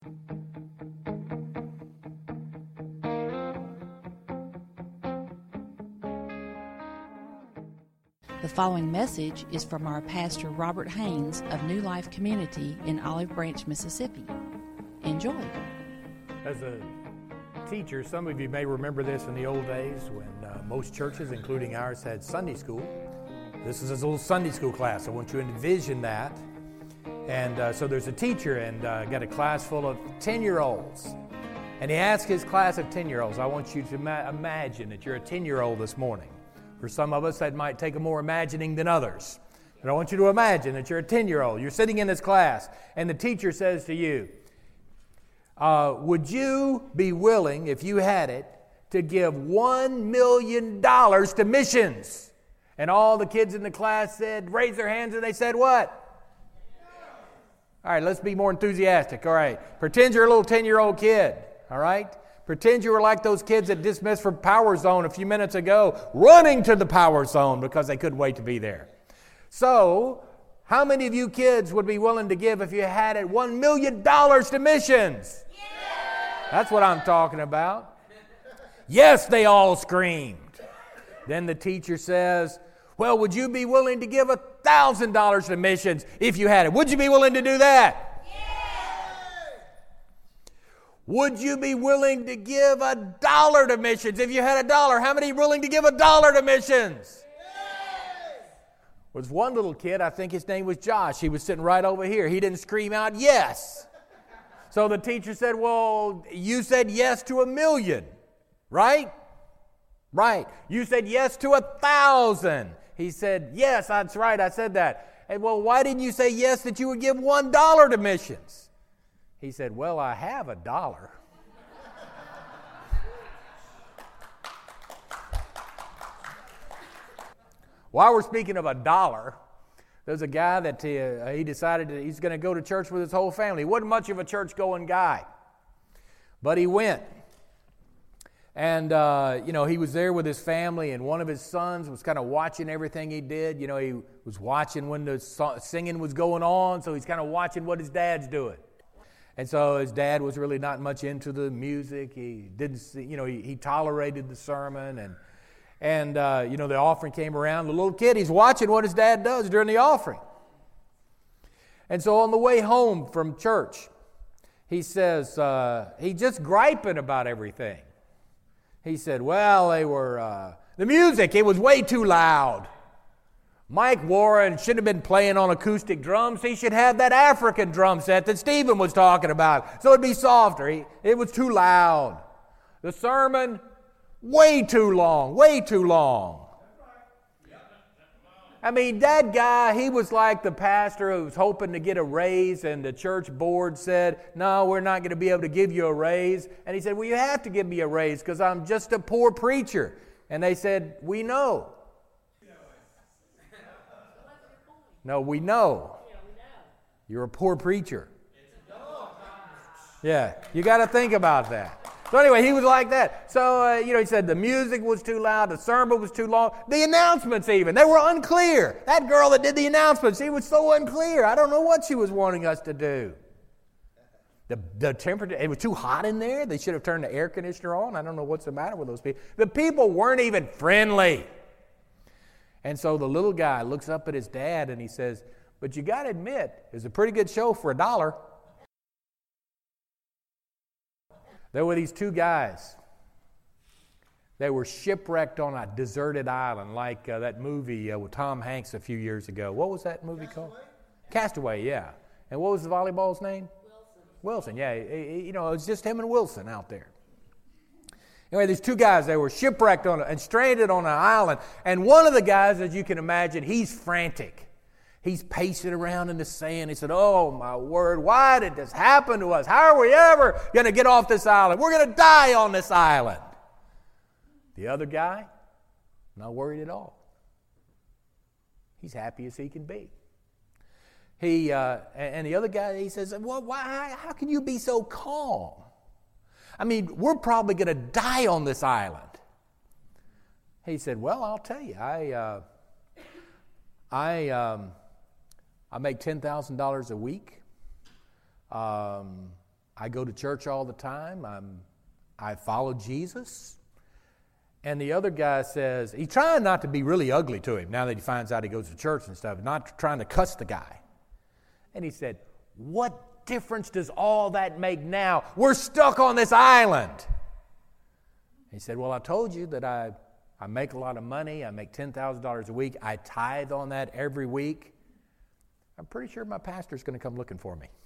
The following message is from our pastor Robert Haynes of New Life Community in Olive Branch, Mississippi. Enjoy. As a teacher, some of you may remember this in the old days when most churches, including ours, had Sunday school. This is a little Sunday school class. I want you to envision that. And so there's a teacher and got a class full of 10-year-olds. And he asked his class of 10-year-olds, I want you to imagine that you're a 10-year-old this morning. For some of us, that might take more imagining than others. But I want you to imagine that you're a 10-year-old. You're sitting in this class, and the teacher says to you, would you be willing, if you had it, to give $1 million to missions? And all the kids in the class said, raise their hands, and they said what? All right, let's be more enthusiastic. All right, pretend you're a little 10-year-old kid, all right? Pretend you were like those kids that dismissed from Power Zone a few minutes ago, running to the Power Zone because they couldn't wait to be there. So, how many of you kids would be willing to give, if you had it, $1 million to missions? Yeah. That's what I'm talking about. Yes, they all screamed. Then the teacher says, well, would you be willing to give $1,000 to missions if you had it? Would you be willing to do that? Would you be willing to give $1 to missions if you had $1? How many are willing to give $1 to missions? Yes. Was one little kid, I think his name was Josh. He was sitting right over here. He didn't scream out, yes. So the teacher said, well, you said yes to 1 million, right? Right. You said yes to 1,000. He said, yes, that's right, I said that. And well, why didn't you say yes that you would give $1 to missions? He said, well, I have $1. While we're speaking of $1, there's a guy that he decided that he's going to go to church with his whole family. He wasn't much of a church-going guy, but he went. And, he was there with his family, and one of his sons was kind of watching everything he did. You know, he was watching when the singing was going on, so he's kind of watching what his dad's doing. And so his dad was really not much into the music. He didn't see, he tolerated the sermon. And the offering came around. The little kid, he's watching what his dad does during the offering. And so on the way home from church, he says, he's just griping about everything. He said, well, the music, it was way too loud. Mike Warren should have been playing on acoustic drums. He should have that African drum set that Stephen was talking about, so it'd be softer. It was too loud. The sermon, way too long, way too long. I mean, that guy, he was like the pastor who was hoping to get a raise, and the church board said, no, we're not going to be able to give you a raise. And he said, well, you have to give me a raise because I'm just a poor preacher. And they said, we know. No, we know. You're a poor preacher. Yeah, you got to think about that. So anyway, he was like that. So, he said the music was too loud, the sermon was too long, the announcements even, they were unclear. That girl that did the announcements, she was so unclear. I don't know what she was wanting us to do. The temperature, it was too hot in there. They should have turned the air conditioner on. I don't know what's the matter with those people. The people weren't even friendly. And so the little guy looks up at his dad and he says, but you got to admit, it's a pretty good show for $1. There were these two guys. They were shipwrecked on a deserted island like that movie with Tom Hanks a few years ago. What was that movie called? Castaway, yeah. And what was the volleyball's name? Wilson, yeah. It was just him and Wilson out there. Anyway, these two guys, they were shipwrecked and stranded on an island. And one of the guys, as you can imagine, he's frantic. He's pacing around in the sand. He said, oh, my word, why did this happen to us? How are we ever going to get off this island? We're going to die on this island. The other guy, not worried at all. He's happy as he can be. And the other guy, he says, well, why? How can you be so calm? I mean, we're probably going to die on this island. He said, well, I'll tell you, I make $10,000 a week. I I go to church all the time. I follow Jesus. And the other guy says, he's trying not to be really ugly to him now that he finds out he goes to church and stuff, not trying to cuss the guy. And he said, what difference does all that make now? We're stuck on this island. He said, well, I told you that I make a lot of money. I make $10,000 a week. I tithe on that every week. I'm pretty sure my pastor's going to come looking for me.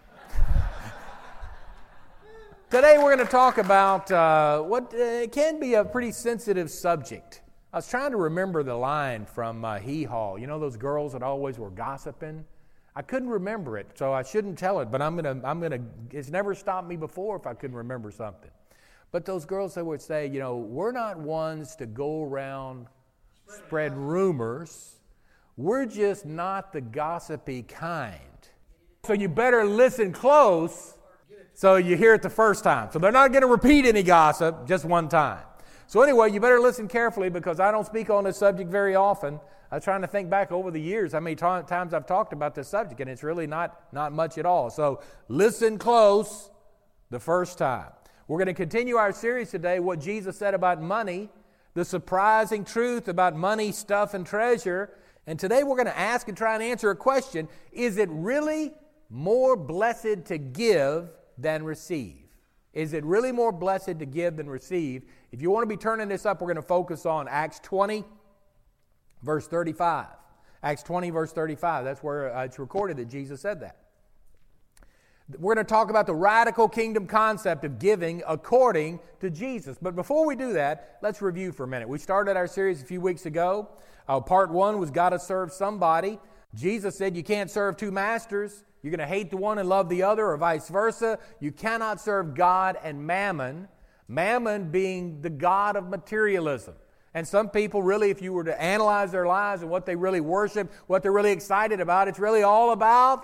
Today we're going to talk about what can be a pretty sensitive subject. I was trying to remember the line from Hee Haw. You know those girls that always were gossiping? I couldn't remember it, so I shouldn't tell it, but I'm gonna. It's never stopped me before if I couldn't remember something. But those girls that would say, we're not ones to go around spread rumors. We're just not the gossipy kind. So you better listen close so you hear it the first time. So they're not going to repeat any gossip, just one time. So anyway, you better listen carefully because I don't speak on this subject very often. I was trying to think back over the years how many times I've talked about this subject, and it's really not much at all. So listen close the first time. We're going to continue our series today, what Jesus said about money, the surprising truth about money, stuff, and treasure. And today we're going to ask and try and answer a question. Is it really more blessed to give than receive? Is it really more blessed to give than receive? If you want to be turning this up, we're going to focus on Acts 20, verse 35. Acts 20, verse 35. That's where it's recorded that Jesus said that. We're going to talk about the radical kingdom concept of giving according to Jesus. But before we do that, let's review for a minute. We started our series a few weeks ago. Part 1 was got to serve somebody. Jesus said you can't serve two masters. You're going to hate the one and love the other, or vice versa. You cannot serve God and mammon. Mammon being the god of materialism. And some people really, if you were to analyze their lives and what they really worship, what they're really excited about, it's really all about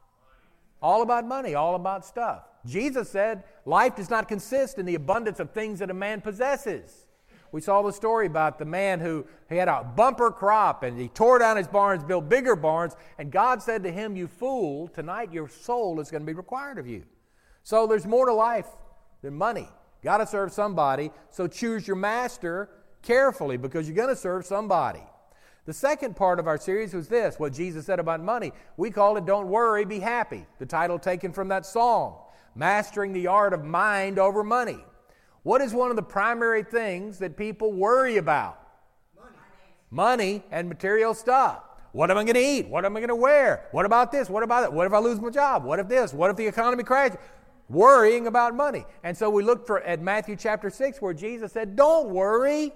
money, all about stuff. Jesus said life does not consist in the abundance of things that a man possesses. We saw the story about the man who had a bumper crop and he tore down his barns, built bigger barns, and God said to him, you fool, tonight your soul is going to be required of you. So there's more to life than money. Got to serve somebody, so choose your master carefully because you're going to serve somebody. The second part of our series was this, what Jesus said about money. We called it Don't Worry, Be Happy, the title taken from that song, Mastering the Art of Mind Over Money. What is one of the primary things that people worry about? Money and material stuff. What am I going to eat? What am I going to wear? What about this? What about that? What if I lose my job? What if this? What if the economy crashes? Worrying about money. And so we looked at Matthew chapter 6 where Jesus said, don't worry.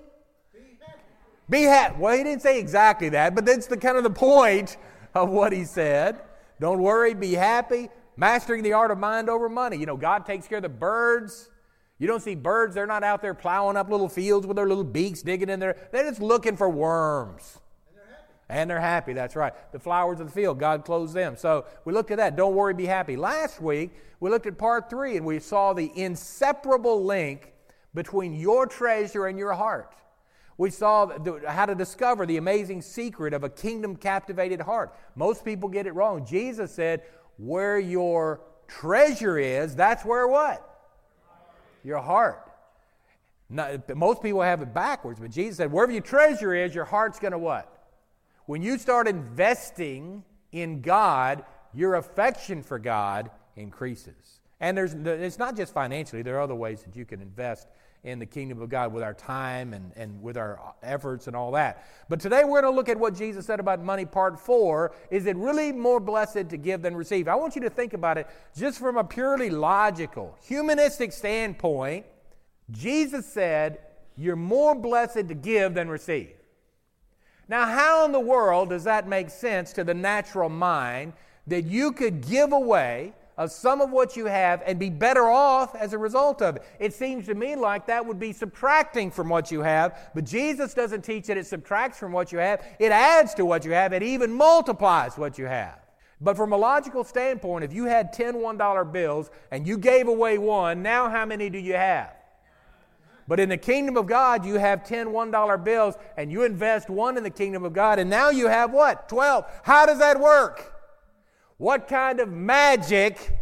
Be happy. Well, he didn't say exactly that, but that's the kind of the point of what he said. Don't worry, be happy. Mastering the art of mind over money. God takes care of the birds. You don't see birds, they're not out there plowing up little fields with their little beaks digging in there. They're just looking for worms. And they're happy, that's right. The flowers of the field, God clothes them. So we looked at that. Don't worry, be happy. Last week, we looked at part 3, and we saw the inseparable link between your treasure and your heart. We saw how to discover the amazing secret of a kingdom-captivated heart. Most people get it wrong. Jesus said, where your treasure is, that's where what? Your heart. Now, most people have it backwards, but Jesus said, wherever your treasure is, your heart's going to what? When you start investing in God, your affection for God increases. And it's not just financially. There are other ways that you can invest in the kingdom of God with our time and with our efforts and all that. But today we're going to look at what Jesus said about money, part 4. Is it really more blessed to give than receive? I want you to think about it just from a purely logical, humanistic standpoint. Jesus said, you're more blessed to give than receive. Now, how in the world does that make sense to the natural mind that you could give away of some of what you have and be better off as a result of it? It seems to me like that would be subtracting from what you have, but Jesus doesn't teach that it subtracts from what you have. It adds to what you have. It even multiplies what you have. But from a logical standpoint, if you had 10 $1 bills and you gave away one, now how many do you have? But in the kingdom of God, you have 10 $1 bills and you invest one in the kingdom of God, and now you have what? 12. How does that work? What kind of magic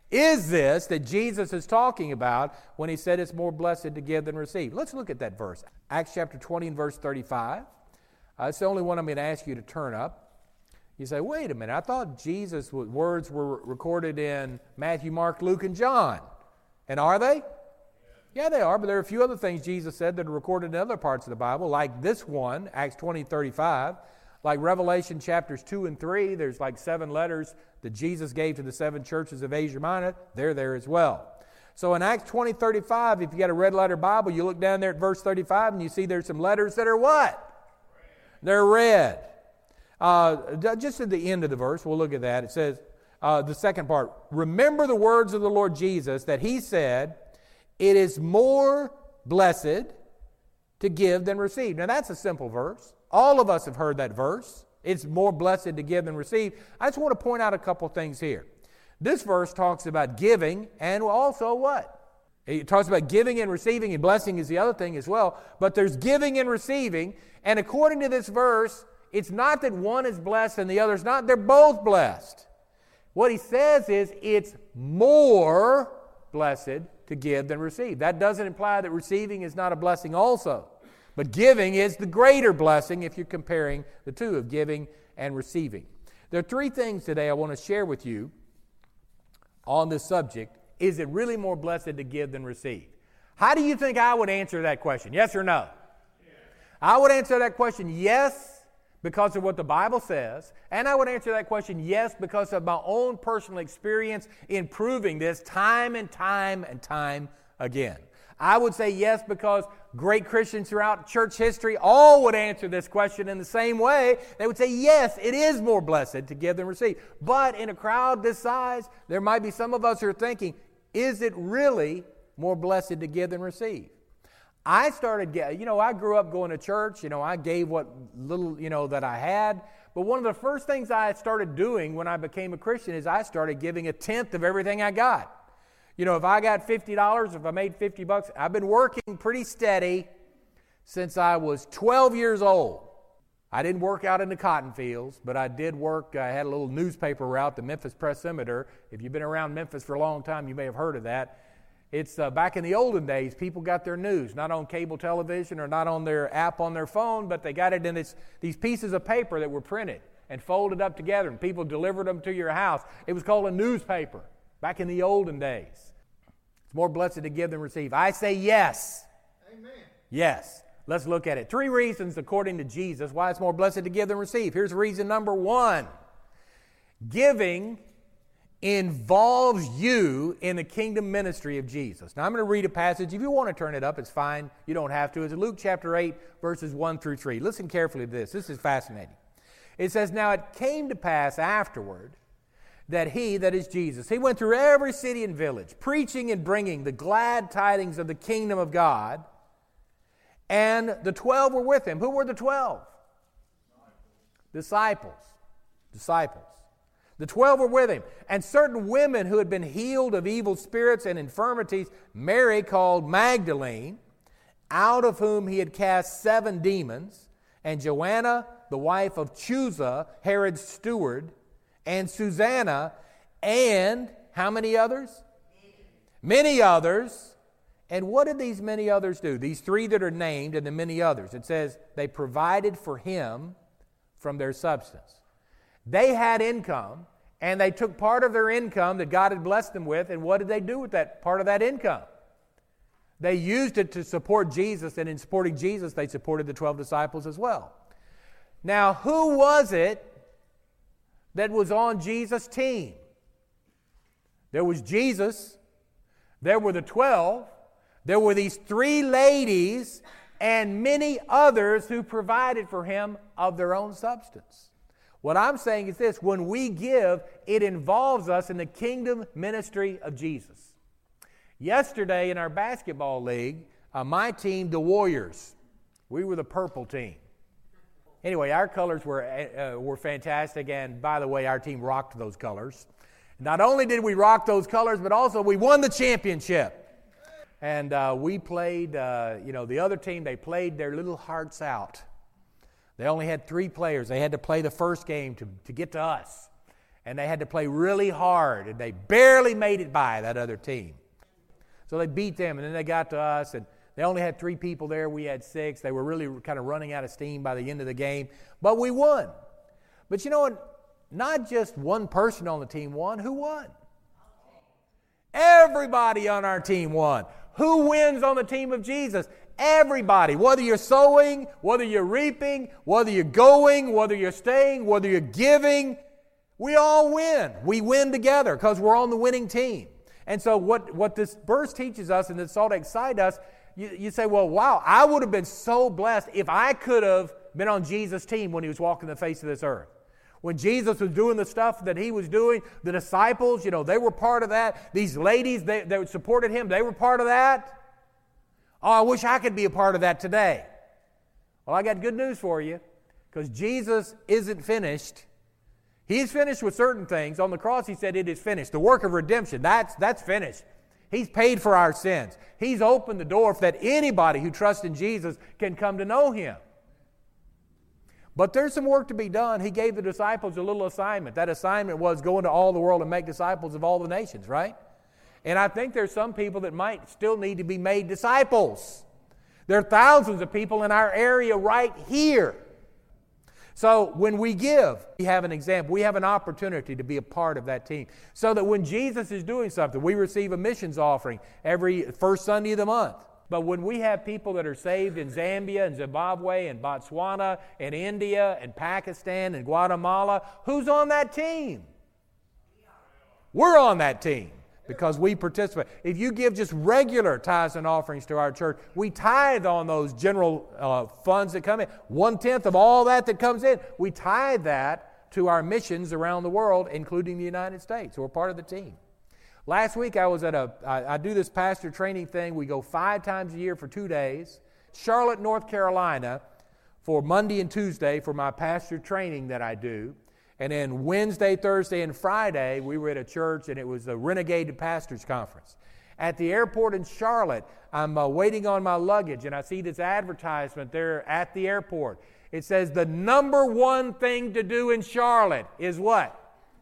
is this that Jesus is talking about when he said it's more blessed to give than receive? Let's look at that verse. Acts chapter 20 and verse 35. It's the only one I'm going to ask you to turn up. You say, wait a minute, I thought Jesus' words were recorded in Matthew, Mark, Luke, and John. And are they? Yeah, they are, but there are a few other things Jesus said that are recorded in other parts of the Bible, like this one, Acts 20:35, like Revelation chapters 2 and 3. There's like 7 letters that Jesus gave to the 7 churches of Asia Minor. They're there as well. So in Acts 20:35, if you got a red letter Bible, you look down there at verse 35 and you see there's some letters that are what? They're red. Just at the end of the verse, we'll look at that. It says, the second part, remember the words of the Lord Jesus that he said, it is more blessed to give than receive. Now that's a simple verse. All of us have heard that verse. It's more blessed to give than receive. I just want to point out a couple things here. This verse talks about giving and also what? It talks about giving and receiving, and blessing is the other thing as well. But there's giving and receiving, and according to this verse, it's not that one is blessed and the other's not. They're both blessed. What he says is it's more blessed to give than receive. That doesn't imply that receiving is not a blessing also. But giving is the greater blessing if you're comparing the two of giving and receiving. There are 3 things today I want to share with you on this subject. Is it really more blessed to give than receive? How do you think I would answer that question? Yes or no? Yes. I would answer that question yes because of what the Bible says, and I would answer that question yes because of my own personal experience in proving this time and time and time again. I would say yes because great Christians throughout church history all would answer this question in the same way. They would say, yes, it is more blessed to give than receive. But in a crowd this size, there might be some of us who are thinking, is it really more blessed to give than receive? I grew up going to church. I gave what little, that I had. But one of the first things I started doing when I became a Christian is I started giving 1/10 of everything I got. If I got $50, if I made $50, I've been working pretty steady since I was 12 years old. I didn't work out in the cotton fields, but I did work. I had a little newspaper route, the Memphis Press-Scimitar. If you've been around Memphis for a long time, you may have heard of that. It's back in the olden days, people got their news, not on cable television or not on their app on their phone, but they got it in these pieces of paper that were printed and folded up together, and people delivered them to your house. It was called a newspaper back in the olden days. It's more blessed to give than receive. I say yes. Amen. Yes. Let's look at it. 3 reasons, according to Jesus, why it's more blessed to give than receive. Here's reason number 1. Giving involves you in the kingdom ministry of Jesus. Now, I'm going to read a passage. If you want to turn it up, it's fine. You don't have to. It's Luke chapter 8, verses 1 through 3. Listen carefully to this. This is fascinating. It says, now it came to pass afterward that he, that is Jesus, he went through every city and village, preaching and bringing the glad tidings of the kingdom of God, and the 12 were with him. Who were the 12? Disciples. The 12 were with him. And certain women who had been healed of evil spirits and infirmities, Mary called Magdalene, out of whom he had cast 7 demons, and Joanna, the wife of Chuza, Herod's steward, and Susanna, and how many others? Many others. And what did these many others do? These 3 that are named and the many others. It says they provided for him from their substance. They had income, and they took part of their income that God had blessed them with, and what did they do with that part of that income? They used it to support Jesus, and in supporting Jesus, they supported the 12 disciples as well. Now, who was it that was on Jesus' team? There was Jesus, there were the 12, there were these 3 ladies, and many others who provided for him of their own substance. What I'm saying is this: when we give, it involves us in the kingdom ministry of Jesus. Yesterday in our basketball league, my team, the Warriors, we were the purple team. Anyway, our colors were fantastic, and by the way, our team rocked those colors. Not only did we rock those colors, but also we won the championship. And we played, the other team, they played their little hearts out. They only had 3 players. They had to play the first game to get to us. And they had to play really hard, and they barely made it by that other team. So they beat them, and then they got to us, and they only had 3 people there. We had 6. They were really kind of running out of steam by the end of the game, but we won. But you know what? Not just one person on the team won. Who won? Everybody on our team won. Who wins on the team of Jesus? Everybody. Whether you're sowing, whether you're reaping, whether you're going, whether you're staying, whether you're giving, we all win. We win together because we're on the winning team. And so what this verse teaches us, and this ought to excite us, you say, well, wow, I would have been so blessed if I could have been on Jesus' team when he was walking the face of this earth. When Jesus was doing the stuff that he was doing, the disciples, they were part of that. These ladies, they supported him, they were part of that. Oh, I wish I could be a part of that today. Well, I got good news for you, because Jesus isn't finished. He's finished with certain things. On the cross, he said, it is finished. The work of redemption, that's finished. He's paid for our sins. He's opened the door so that anybody who trusts in Jesus can come to know him. But there's some work to be done. He gave the disciples a little assignment. That assignment was go into all the world and make disciples of all the nations, right? And I think there's some people that might still need to be made disciples. There are thousands of people in our area right here. So when we give, we have an example. We have an opportunity to be a part of that team. So that when Jesus is doing something, we receive a missions offering every first Sunday of the month. But when we have people that are saved in Zambia and Zimbabwe and Botswana and India and Pakistan and Guatemala, who's on that team? We're on that team because we participate. If you give just regular tithes and offerings to our church, we tithe on those general funds that come in. 1/10 of all that comes in, we tithe that to our missions around the world, including the United States. So we're part of the team. Last week I was at I do this pastor training thing. We go 5 times a year for 2 days. Charlotte, North Carolina, for Monday and Tuesday for my pastor training that I do. And then Wednesday, Thursday, and Friday, we were at a church, and it was a Renegade Pastors Conference. At the airport in Charlotte, I'm waiting on my luggage, and I see this advertisement there at the airport. It says the number 1 thing to do in Charlotte is what?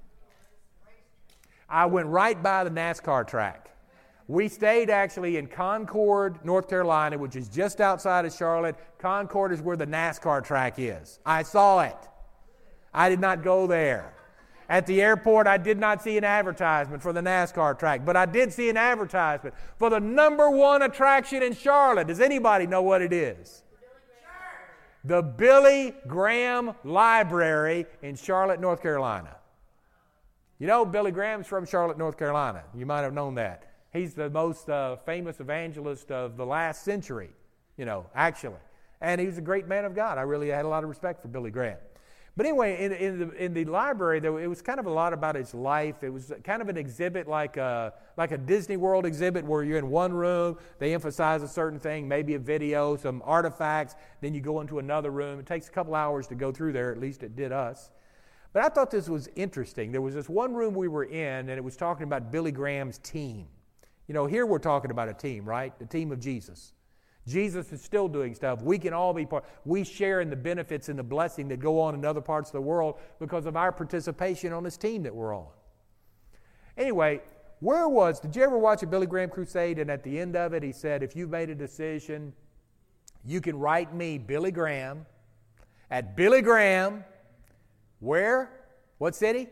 I went right by the NASCAR track. We stayed actually in Concord, North Carolina, which is just outside of Charlotte. Concord is where the NASCAR track is. I saw it. I did not go there. At the airport, I did not see an advertisement for the NASCAR track, but I did see an advertisement for the number 1 attraction in Charlotte. Does anybody know what it is? The Billy Graham Library in Charlotte, North Carolina. You know, Billy Graham's from Charlotte, North Carolina. You might have known that. He's the most famous evangelist of the last century, actually. And he was a great man of God. I really had a lot of respect for Billy Graham. But anyway, in the library, it was kind of a lot about his life. It was kind of an exhibit like a Disney World exhibit where you're in one room, they emphasize a certain thing, maybe a video, some artifacts, then you go into another room. It takes a couple hours to go through there, at least it did us. But I thought this was interesting. There was this one room we were in, and it was talking about Billy Graham's team. Here we're talking about a team, right? The team of Jesus. Jesus is still doing stuff. We can all be part. We share in the benefits and the blessing that go on in other parts of the world because of our participation on this team that we're on. Anyway, did you ever watch a Billy Graham crusade? And at the end of it, he said, if you've made a decision, you can write me, Billy Graham, at Billy Graham, where? What city?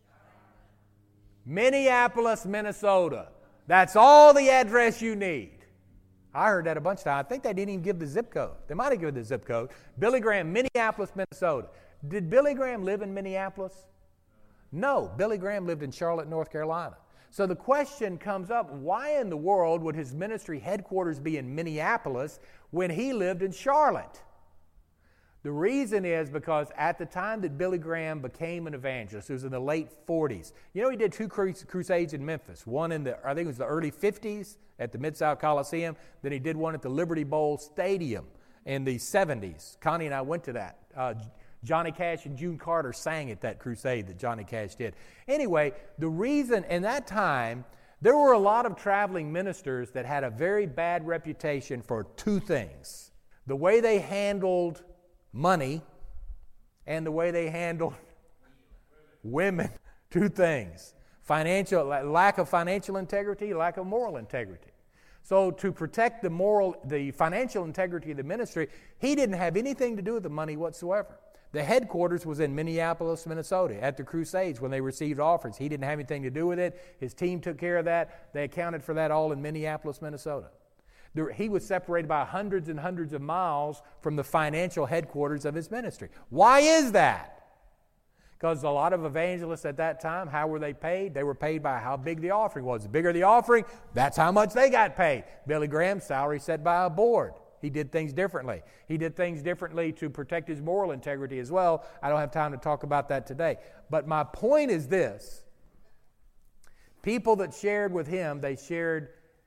Minneapolis, Minnesota. That's all the address you need. I heard that a bunch of times. I think they didn't even give the zip code. They might have given the zip code. Billy Graham, Minneapolis, Minnesota. Did Billy Graham live in Minneapolis? No. Billy Graham lived in Charlotte, North Carolina. So the question comes up, why in the world would his ministry headquarters be in Minneapolis when he lived in Charlotte? The reason is because at the time that Billy Graham became an evangelist, it was in the late 40s. He did 2 crusades in Memphis. One in I think it was the early 50s at the Mid-South Coliseum. Then he did one at the Liberty Bowl Stadium in the 70s. Connie and I went to that. Johnny Cash and June Carter sang at that crusade that Johnny Cash did. Anyway, the reason in that time, there were a lot of traveling ministers that had a very bad reputation for 2 things. The way they handled money and the way they handled women. Two things. Lack of financial integrity, lack of moral integrity. So to protect the financial integrity of the ministry, he didn't have anything to do with the money whatsoever. The headquarters was in Minneapolis, Minnesota, at the Crusades when they received offerings. He didn't have anything to do with it. His team took care of that. They accounted for that all in Minneapolis, Minnesota. He was separated by hundreds and hundreds of miles from the financial headquarters of his ministry. Why is that? Because a lot of evangelists at that time, how were they paid? They were paid by how big the offering was. The bigger the offering, that's how much they got paid. Billy Graham's salary set by a board. He did things differently. He did things differently to protect his moral integrity as well. I don't have time to talk about that today. But my point is this. People that shared with him, they shared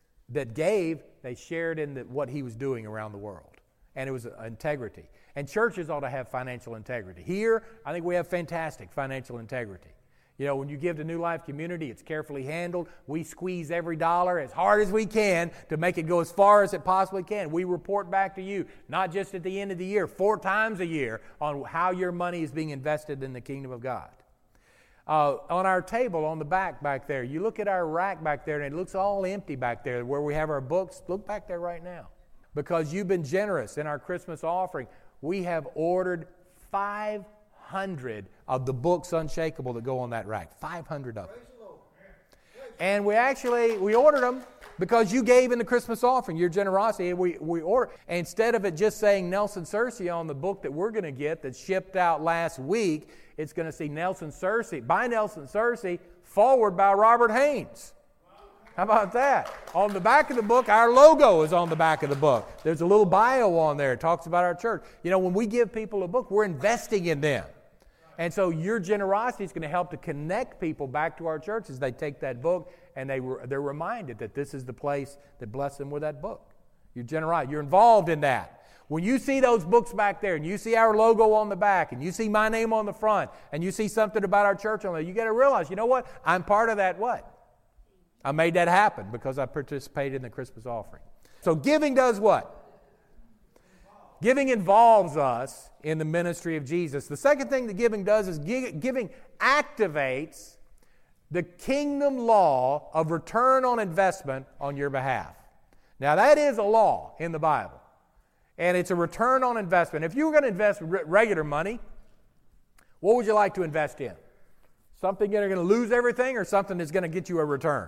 in what he was doing around the world. And it was integrity. And churches ought to have financial integrity. Here, I think we have fantastic financial integrity. You know, when you give to New Life Community, it's carefully handled. We squeeze every dollar as hard as we can to make it go as far as it possibly can. We report back to you, not just at the end of the year, 4 times a year, on how your money is being invested in the kingdom of God. On our table on the back there, you look at our rack back there, and it looks all empty back there where we have our books. Look back there right now. Because you've been generous in our Christmas offering, we have ordered 500 of the books Unshakable that go on that rack. 500 of them. And we ordered them because you gave in the Christmas offering, your generosity. And we ordered. Instead of it just saying Nelson Searcy on the book that we're going to get that shipped out last week, it's going to say Nelson Searcy, by Nelson Searcy, forward by Robert Haynes. How about that? On the back of the book, our logo is on the back of the book. There's a little bio on there. It talks about our church. You know, when we give people a book, we're investing in them. And so your generosity is going to help to connect people back to our church as they take that book and they're reminded that this is the place that blessed them with that book. Your generosity, you're involved in that. When you see those books back there and you see our logo on the back and you see my name on the front and you see something about our church on there, you got to realize, you know what? I'm part of that what? I made that happen because I participated in the Christmas offering. So giving does what? Giving involves us in the ministry of Jesus. The second thing that giving does is giving activates the kingdom law of return on investment on your behalf. Now that is a law in the Bible. And it's a return on investment. If you were going to invest regular money, what would you like to invest in? Something you're going to lose everything or something that's going to get you a return?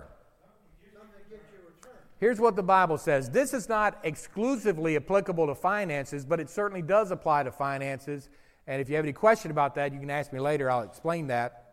Here's what the Bible says. This is not exclusively applicable to finances, but it certainly does apply to finances. And if you have any question about that, you can ask me later. I'll explain that.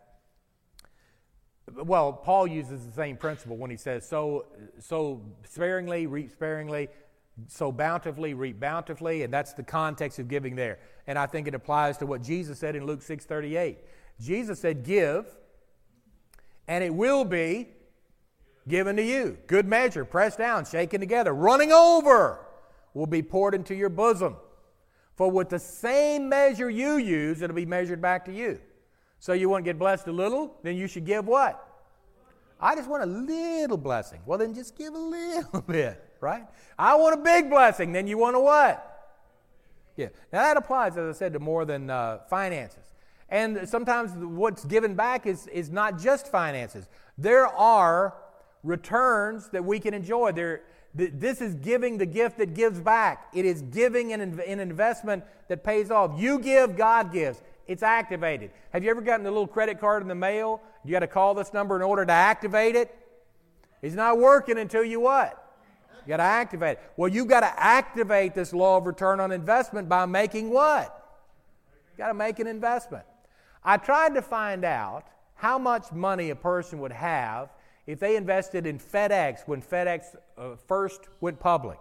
Well, Paul uses the same principle when he says, sow sparingly, reap sparingly, sow bountifully, reap bountifully, and that's the context of giving there. And I think it applies to what Jesus said in Luke 6:38. Jesus said, give, and it will be given to you. Good measure, pressed down, shaken together, running over, will be poured into your bosom. For with the same measure you use, it'll be measured back to you. So you want to get blessed a little, then you should give what? I just want a little blessing. Well, then just give a little bit, right? I want a big blessing, then you want a what? Yeah. Now that applies, as I said, to more than finances. And sometimes what's given back is not just finances. There are returns that we can enjoy. This is giving the gift that gives back. It is giving an investment that pays off. You give, God gives. It's activated. Have you ever gotten a little credit card in the mail? You got to call this number in order to activate it? It's not working until you what? You got to activate it. Well, you've got to activate this law of return on investment by making what? You got to make an investment. I tried to find out how much money a person would have if they invested in FedEx when FedEx first went public.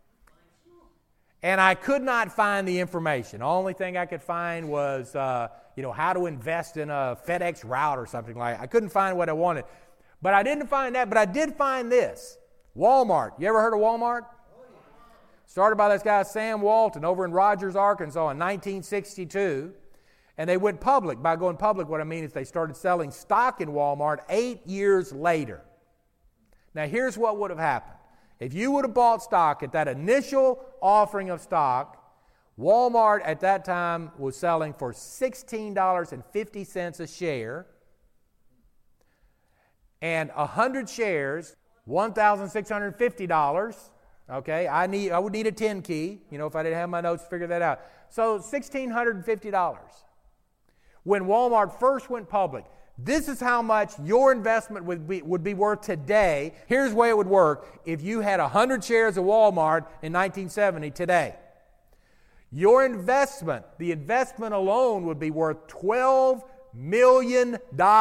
And I could not find the information. The only thing I could find was, how to invest in a FedEx route or something like that. I couldn't find what I wanted. But I didn't find that, but I did find this. Walmart. You ever heard of Walmart? Started by this guy, Sam Walton, over in Rogers, Arkansas in 1962. And they went public. By going public, what I mean is they started selling stock in Walmart 8 years later. Now, here's what would have happened. If you would have bought stock at that initial offering of stock, Walmart at that time was selling for $16.50 a share. And 100 shares, $1,650. Okay, I would need a 10 key, if I didn't have my notes to figure that out. So $1,650. When Walmart first went public, this is how much your investment would be worth today. Here's the way it would work if you had 100 shares of Walmart in 1970 today. Your investment, the investment alone, would be worth $12 million.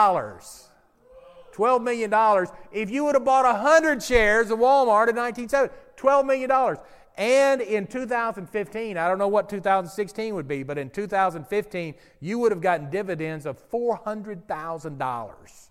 $12 million. If you would have bought 100 shares of Walmart in 1970, $12 million. And in 2015, I don't know what 2016 would be, but in 2015, you would have gotten dividends of $400,000.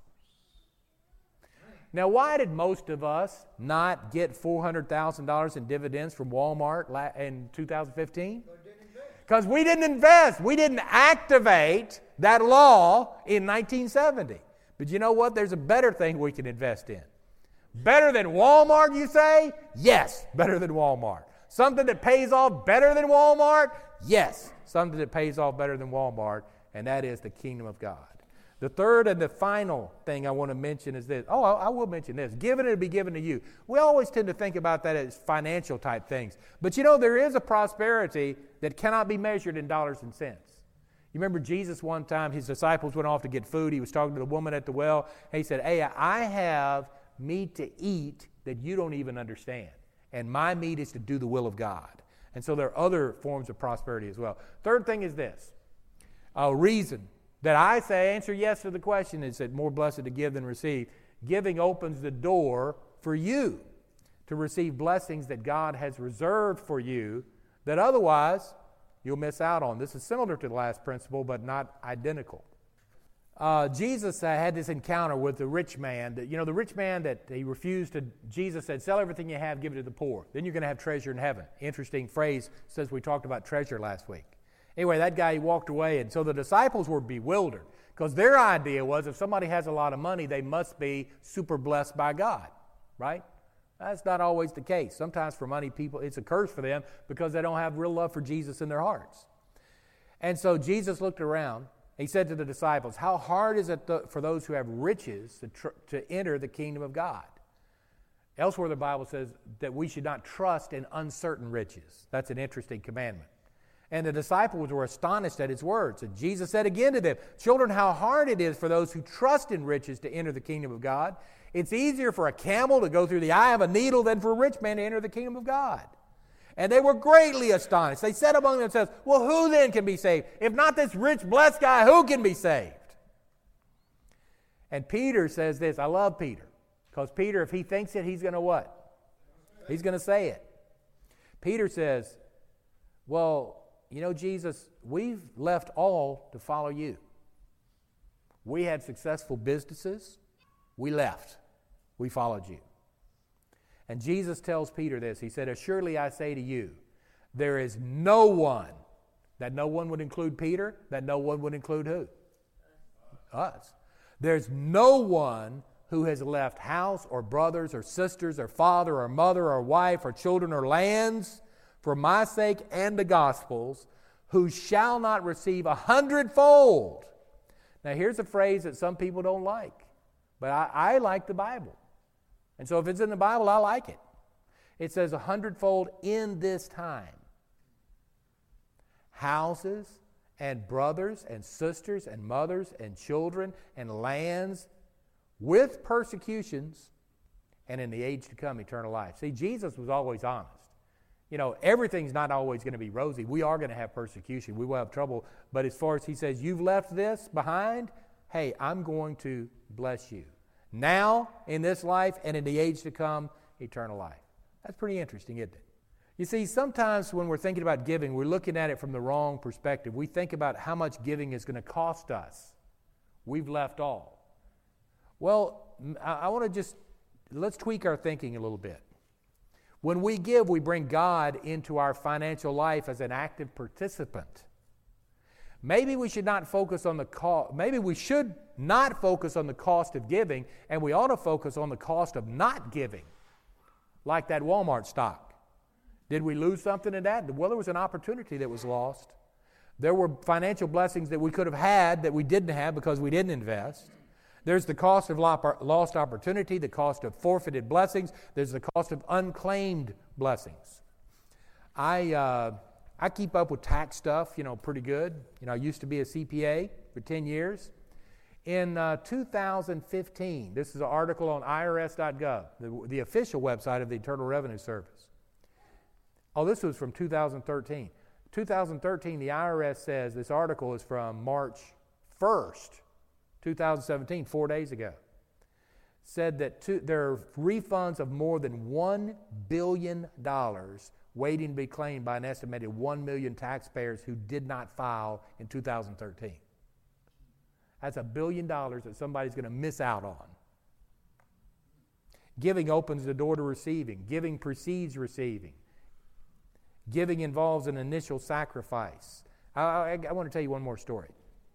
Now, why did most of us not get $400,000 in dividends from Walmart in 2015? Because we didn't invest. We didn't activate that law in 1970. But you know what? There's a better thing we can invest in. Better than Walmart, you say? Yes, better than Walmart. Something that pays off better than Walmart? Yes, something that pays off better than Walmart, and that is the kingdom of God. The third and the final thing I want to mention is this. Oh, I will mention this. Given it to be given to you. We always tend to think about that as financial type things. But there is a prosperity that cannot be measured in dollars and cents. You remember Jesus one time, his disciples went off to get food. He was talking to the woman at the well. And he said, hey, I have meat to eat that you don't even understand. And my meat is to do the will of God. And so there are other forms of prosperity as well. Third thing is this. A reason that I say answer yes to the question is that more blessed to give than receive. Giving opens the door for you to receive blessings that God has reserved for you that otherwise you'll miss out on. This is similar to the last principle, but not identical. Jesus had this encounter with the rich man. The rich man that he refused to, Jesus said, sell everything you have, give it to the poor. Then you're going to have treasure in heaven. Interesting phrase since we talked about treasure last week. Anyway, that guy, he walked away, and so the disciples were bewildered because their idea was if somebody has a lot of money, they must be super blessed by God, right? That's not always the case. Sometimes for money people, it's a curse for them because they don't have real love for Jesus in their hearts. And so Jesus looked around. He said to the disciples, how hard is it for those who have riches to enter the kingdom of God? Elsewhere the Bible says that we should not trust in uncertain riches. That's an interesting commandment. And the disciples were astonished at his words. And Jesus said again to them, children, how hard it is for those who trust in riches to enter the kingdom of God. It's easier for a camel to go through the eye of a needle than for a rich man to enter the kingdom of God. And they were greatly astonished. They said among themselves, well, who then can be saved? If not this rich, blessed guy, who can be saved? And Peter says this. I love Peter. Because Peter, if he thinks it, he's going to what? He's going to say it. Peter says, well, Jesus, we've left all to follow you. We had successful businesses. We left. We followed you. And Jesus tells Peter this. He said, assuredly I say to you, there is no one, that no one would include Peter, that no one would include who? Us. There's no one who has left house or brothers or sisters or father or mother or wife or children or lands for my sake and the gospel's, who shall not receive 100-fold. Now here's a phrase that some people don't like, but I like the Bible. And so if it's in the Bible, I like it. It says 100-fold in this time. Houses and brothers and sisters and mothers and children and lands with persecutions and in the age to come eternal life. See, Jesus was always honest. Everything's not always going to be rosy. We are going to have persecution. We will have trouble. But as far as he says, you've left this behind, hey, I'm going to bless you. Now, in this life, and in the age to come, eternal life. That's pretty interesting, isn't it? You see, sometimes when we're thinking about giving, we're looking at it from the wrong perspective. We think about how much giving is going to cost us. We've left all. Well, I want to let's tweak our thinking a little bit. When we give, we bring God into our financial life as an active participant. Maybe we should not focus on the cost. Maybe we should not focus on the cost of giving, and we ought to focus on the cost of not giving, like that Walmart stock. Did we lose something in that? Well, there was an opportunity that was lost. There were financial blessings that we could have had that we didn't have because we didn't invest. There's the cost of lost opportunity, the cost of forfeited blessings. There's the cost of unclaimed blessings. I keep up with tax stuff, pretty good. I used to be a CPA for 10 years. In 2015, this is an article on IRS.gov, the official website of the Internal Revenue Service. Oh, this was from 2013. 2013, the IRS says, this article is from March 1st, 2017, 4 days ago, said that there are refunds of more than $1 billion waiting to be claimed by an estimated 1 million taxpayers who did not file in 2013. That's $1 billion that somebody's going to miss out on. Giving opens the door to receiving. Giving precedes receiving. Giving involves an initial sacrifice. I want to tell you one more story.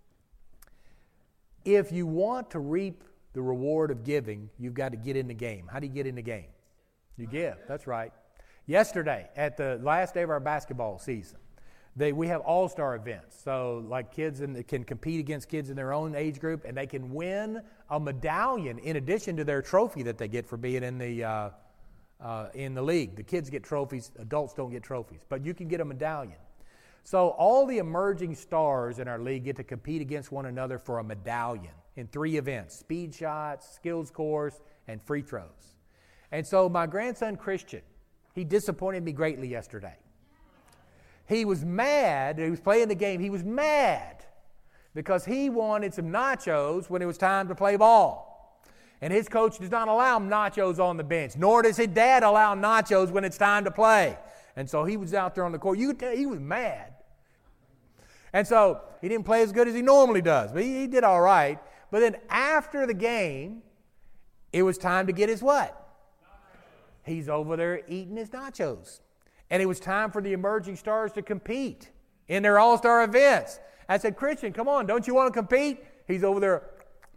If you want to reap the reward of giving, you've got to get in the game. How do you get in the game? You give. That's right. Yesterday, at the last day of our basketball season, we have all-star events. So like kids can compete against kids in their own age group, and they can win a medallion in addition to their trophy that they get for being in the league. The kids get trophies. Adults don't get trophies. But you can get a medallion. So all the emerging stars in our league get to compete against one another for a medallion in 3 events: speed shots, skills course, and free throws. And so my grandson Christian, he disappointed me greatly yesterday. He was mad. He was playing the game. He was mad because he wanted some nachos when it was time to play ball. And his coach does not allow nachos on the bench, nor does his dad allow nachos when it's time to play. And so he was out there on the court. You could tell he was mad. And so he didn't play as good as he normally does, but he did all right. But then after the game, it was time to get his what? He's over there eating his nachos. And it was time for the emerging stars to compete in their all-star events. I said, Christian, come on, don't you want to compete? He's over there.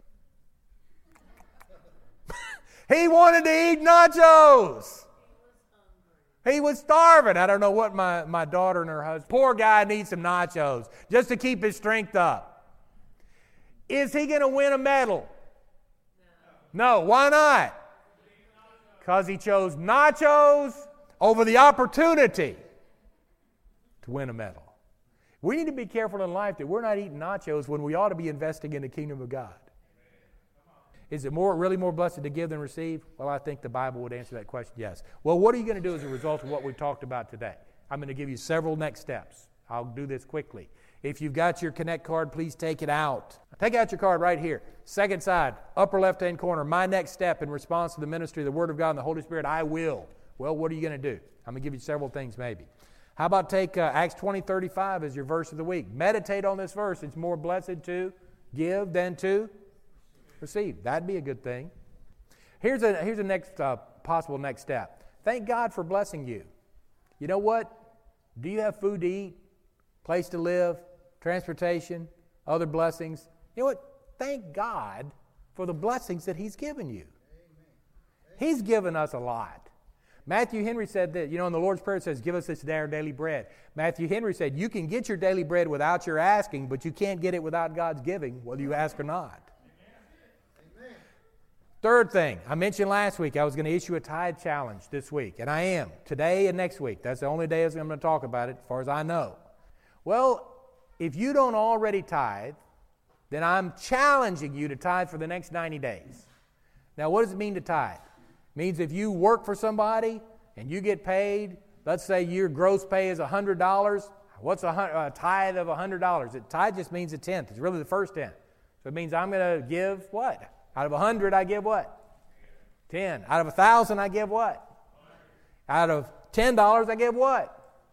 He wanted to eat nachos. He was starving. I don't know what my daughter and her husband, poor guy needs some nachos just to keep his strength up. Is he going to win a medal? No. Why not? Because he chose nachos over the opportunity to win a medal. We need to be careful in life that we're not eating nachos when we ought to be investing in the kingdom of God. Is it really more blessed to give than receive? Well, I think the Bible would answer that question, yes. Well, what are you going to do as a result of what we've talked about today? I'm going to give you several next steps. I'll do this quickly. If you've got your Connect card, please take it out. Take out your card right here. Second side, upper left-hand corner. My next step in response to the ministry of the Word of God and the Holy Spirit, I will. Well, what are you going to do? I'm going to give you several things maybe. How about take Acts 20:35 as your verse of the week? Meditate on this verse. It's more blessed to give than to receive. That'd be a good thing. Here's a next possible next step. Thank God for blessing you. You know what? Do you have food to eat, place to live, transportation, other blessings? You know what? Thank God for the blessings that He's given you. He's given us a lot. Matthew Henry said that, in the Lord's Prayer it says, give us this day our daily bread. Matthew Henry said, you can get your daily bread without your asking, but you can't get it without God's giving, whether you ask or not. Amen. Third thing, I mentioned last week I was going to issue a tithe challenge this week, and I am, today and next week. That's the only day I'm going to talk about it, as far as I know. Well, if you don't already tithe, then I'm challenging you to tithe for the next 90 days. Now, what does it mean to tithe? It means if you work for somebody and you get paid, let's say your gross pay is $100. What's a tithe of $100? A tithe just means a tenth. It's really the first tenth. So it means I'm going to give what? Out of 100, I give what? 10. Out of 1,000, I give what? Out of $10, I give what?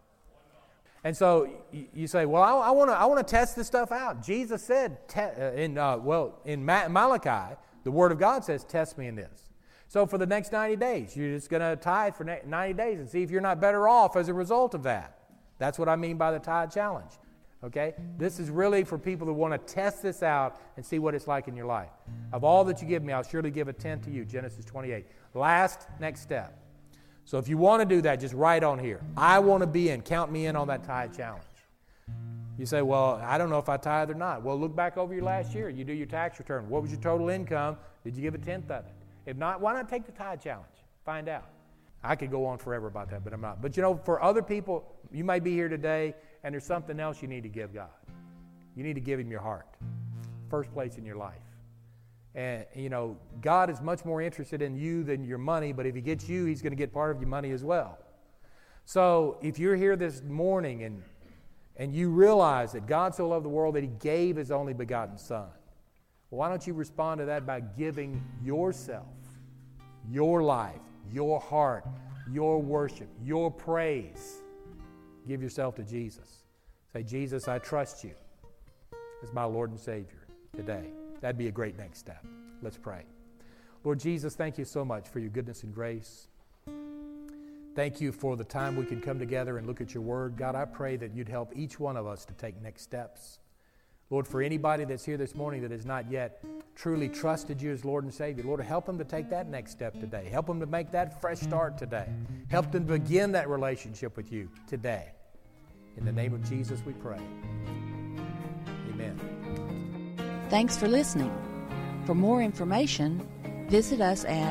And so you say, well, I want to test this stuff out. Jesus said, in Malachi, the Word of God says, test me in this. So for the next 90 days, you're just going to tithe for 90 days and see if you're not better off as a result of that. That's what I mean by the tithe challenge. Okay? This is really for people who want to test this out and see what it's like in your life. Of all that you give me, I'll surely give a tenth to you, Genesis 28. Next step. So if you want to do that, just write on here. I want to be in. Count me in on that tithe challenge. You say, well, I don't know if I tithe or not. Well, look back over your last year. You do your tax return. What was your total income? Did you give a tenth of it? If not, why not take the tithe challenge? Find out. I could go on forever about that, but I'm not. But for other people, you might be here today and there's something else you need to give God. You need to give Him your heart. First place in your life. And, God is much more interested in you than your money, but if He gets you, He's going to get part of your money as well. So if you're here this morning and you realize that God so loved the world that He gave His only begotten Son, well, why don't you respond to that by giving yourself, your life, your heart, your worship, your praise. Give yourself to Jesus. Say, Jesus, I trust You as my Lord and Savior today. That'd be a great next step. Let's pray. Lord Jesus, thank You so much for Your goodness and grace. Thank You for the time we can come together and look at Your Word. God, I pray that You'd help each one of us to take next steps. Lord, for anybody that's here this morning that has not yet truly trusted You as Lord and Savior, Lord, help them to take that next step today. Help them to make that fresh start today. Help them to begin that relationship with You today. In the name of Jesus we pray. Amen. Thanks for listening. For more information, visit us at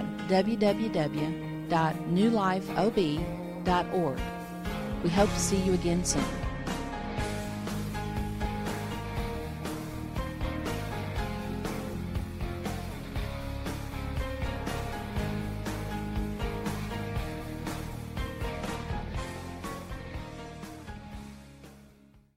www.newlifeob.org. We hope to see you again soon.